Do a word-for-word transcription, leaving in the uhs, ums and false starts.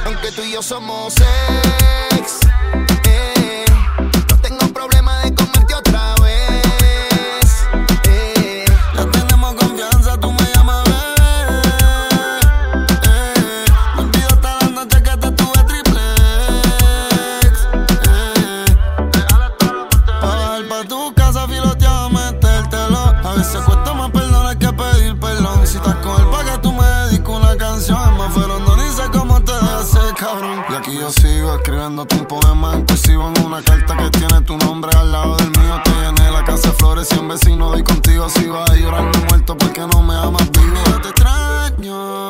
aunque tú y yo somos ex. Eh, no tengo problema de comerte otra vez. Eh, ya tenemos confianza, tú me llamas bebé. Eh, me olvido hasta la noche que te tuve triple X. Eh, pa' bajar pa' tu casa filoteado, metértelo. A veces cuesta más perdonar que pedir perdón. Si estás con él pa' que tú me dediques una canción, es más feroz, no ni sé cómo te hace, cabrón. Y aquí yo sigo escribiéndote un poema en cursivo en una carta que tiene tu nombre al lado del mío. Te llené la casa de flores, cien vecinos y contigo si vas llorando muerto porque no me amas vivo. Yo te extraño.